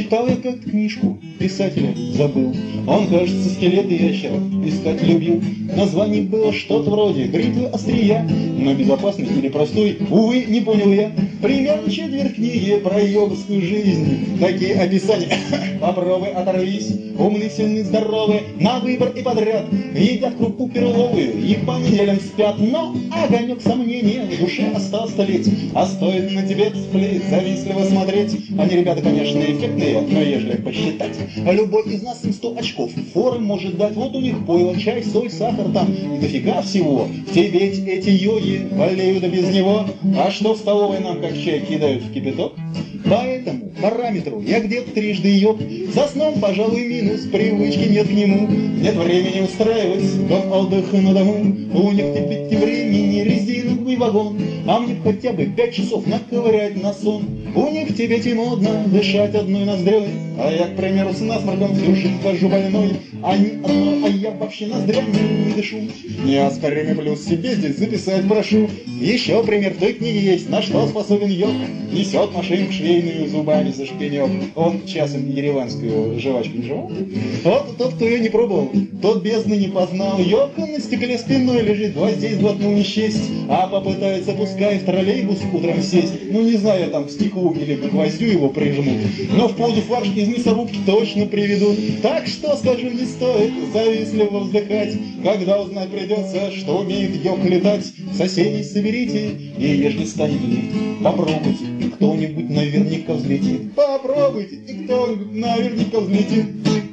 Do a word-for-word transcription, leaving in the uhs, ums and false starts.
Читал я как книжку, писателя забыл. Он, кажется, скелеты ящеров искать любил. Название было что-то вроде бритвы острия, но безопасный или простой, увы, не понял я. Примерно четверть книги про йоговскую жизнь. Такие описания. Попробуй оторвись. Умный, сильный, здоровый, на выбор и подряд. Едят крупу перловую и по неделям спят. Но огонек сомнения в душе остался тлеть. А стоит на тебе сплеть, завистливо смотреть. Они, ребята, конечно, эффектные, но ежели посчитать, любой из нас им сто очков форы может дать. Вот у них пойло, чай, соль, сахар там и дофига всего. В тебе эти йоги болеют без него. А что в столовой нам как чай кидают в кипяток? По этому параметру я где-то трижды йог. За сном, пожалуй, минус, привычки нет к нему. Нет времени устраивать дом отдыха на дому. У них теперь времени резиновый вагон. А мне хотя бы пять часов наковырять на сон. У них в Тибете модно дышать одной ноздрёй. А я, к примеру, с насморком всю жизнь хожу больной. Они одной, а я вообще ноздрями не дышу. Неоспоримый плюс себе здесь записать прошу. Еще пример в той книге есть, на что способен йог. Несет машинку швейную зубами за шпинек. Он часом ереванскую жвачку не жевал? Вот тот, кто ее не пробовал, тот бездны не познал. Йог на стекле спиной лежит, гвоздей глотнул не счесть. А попытается, пускай в троллейбус утром сесть. Ну не знаю, я там к стеклу или к гвоздю его прижмут. Но в позу фарш из мясорубки точно приведут. Так что, скажу, не стоит завистливо вздыхать, когда узнать придется, что умеет йог летать. Соседей соберите, и ежели станет лить, попробуйте, и кто-нибудь наверняка взлетит. Попробуйте, и кто-нибудь наверняка взлетит.